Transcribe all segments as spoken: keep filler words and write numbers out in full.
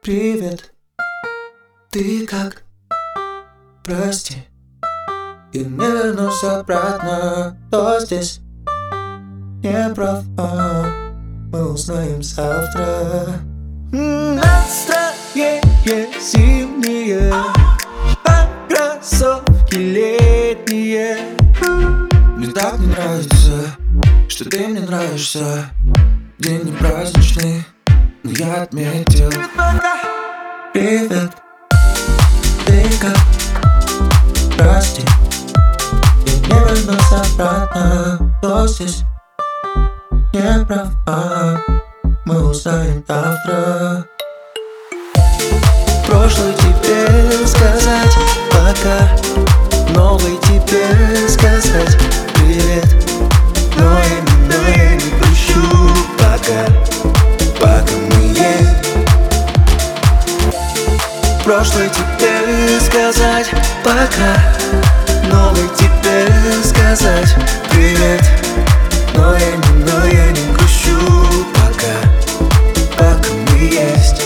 Привет, ты как? Прости, я не вернусь обратно. Кто здесь не прав? а, Мы узнаем завтра. Настроение зимнее, а кроссовки летние. Мне так не нравится, что ты мне нравишься. День не праздничный, но я отметил. Привет, ты как? Прости, я не вернусь обратно. Кто здесь не прав? а, Мы узнаем завтра. Прошлый тебе сказать пока, новый тебе сказать привет. Но я, но я не прощу пока, пока мы есть. Прошлый тебе сказать пока, новый тебе сказать привет. Но я не, но я не грущу пока, пока мы есть.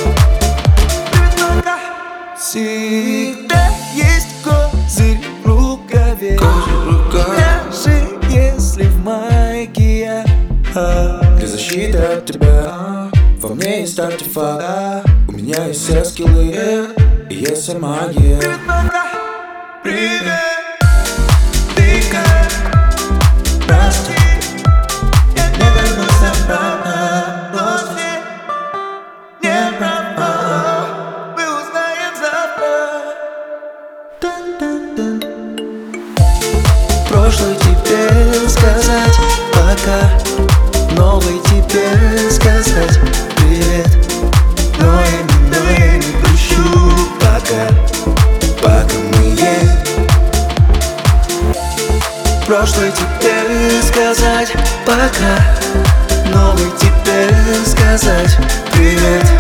Всегда есть козырь в рукаве, даже если в майке я. Для защиты от тебя во мне есть артефакт. У меня есть все скиллы и есть вся магия. Привет, ты как? Прости, я не вернусь обратно. После не права, мы узнаем завтра. Тан-тан-тан. Прошлый тебе сказать пока, новый тебе сказать привет. Но я не, но я не грущу пока, пока мы есть. Прошлый тебе сказать пока, новый тебе сказать привет.